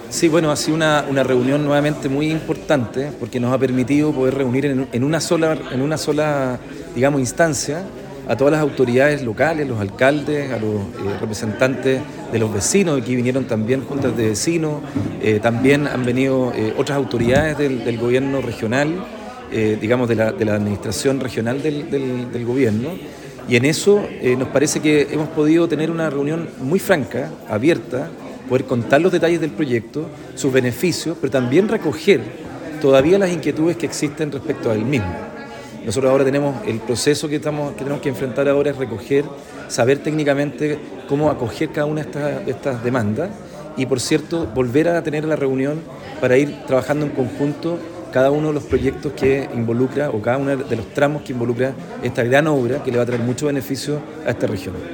Sí, bueno, ha sido una reunión nuevamente muy importante porque nos ha permitido poder reunir en una sola, digamos, instancia a todas las autoridades locales, los alcaldes, a los representantes de los vecinos, aquí vinieron también juntas de vecinos, también han venido otras autoridades del gobierno regional, digamos, de la administración regional del gobierno. Y en eso nos parece que hemos podido tener una reunión muy franca, abierta, poder contar los detalles del proyecto, sus beneficios, pero también recoger todavía las inquietudes que existen respecto al mismo. Nosotros ahora tenemos el proceso que tenemos que enfrentar ahora es recoger, saber técnicamente cómo acoger cada una de estas demandas y, por cierto, volver a tener la reunión para ir trabajando en conjunto cada uno de los proyectos que involucra o cada uno de los tramos que involucra esta gran obra que le va a traer mucho beneficio a esta región.